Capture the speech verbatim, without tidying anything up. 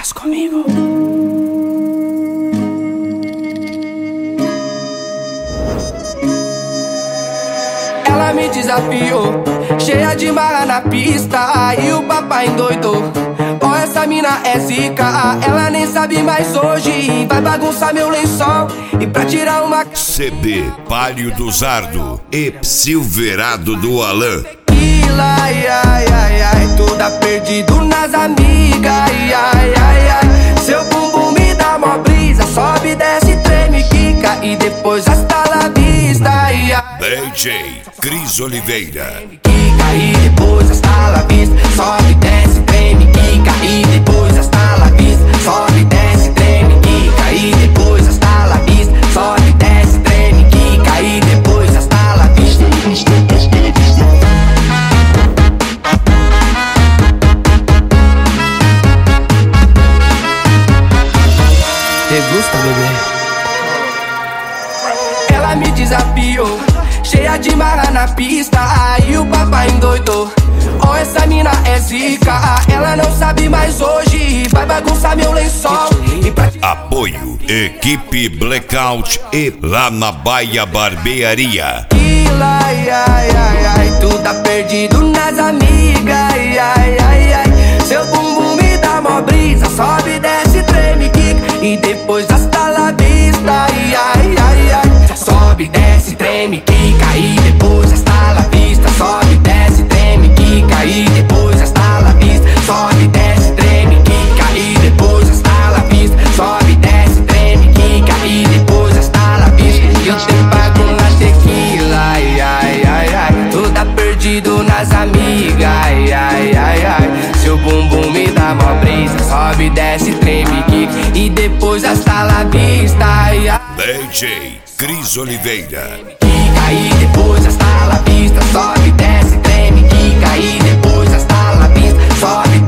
Quedas comigo. Ela me desafiou, cheia de marra na pista, aí o papai endoidou. Ó, essa mina é zica, ela nem sabe mais hoje. Vai bagunçar meu lençol e pra tirar uma C D Palio do Zardo e Silverado do Alan. Ai, ai, ai, ai, toda perdido nas amigas. Ai, ai, ai, ai, seu bumbum me dá mó brisa. Sobe, desce, treme, quica e depois hasta la vista. Ai, ai, D J Cris Oliveira. quica e depois hasta la vista. Sobe, desce, treme, quica e depois hasta la vista. Sobe, desce, treme, quica e depois hasta la vista. Sobe, desce, treme, quica e depois hasta la vista. Degusta, bebê. Ela me desafiou, cheia de marra na pista, aí o papai endoidou. Ó, essa mina é zica, ela não sabe mais hoje. Vai bagunçar meu lençol e pra... Apoio Equipe Blackout e lá na Baia Barbearia. Ai, ai, ai, ai, tu tá perdido nas amigas. Ai, ai, ai, ai, seu bumbum me dá mó brisa. Sobe, desce, treme, quica e depois hasta la vista. Ai, ai, ai, ai, sobe, desce, treme, quica e depois hasta la vista. Sobe, desce, treme, quica e depois hasta la vista. Sobe, desce, treme, quica e depois hasta la vista. Sobe, desce, treme, quica e depois hasta la vista. Eu te pago na tequila. Ai, ai, ai, ai, tu tá perdido nas amigas. Ai, ai, ai, ai, seu bumbum me dá mó brisa. Sobe, desce, treme, quica e depois hasta la vista. Ai, ai, D J Cris Oliveira. quica e depois hasta la vista. Sobe, desce, treme, quica e depois hasta la vista. Sobe,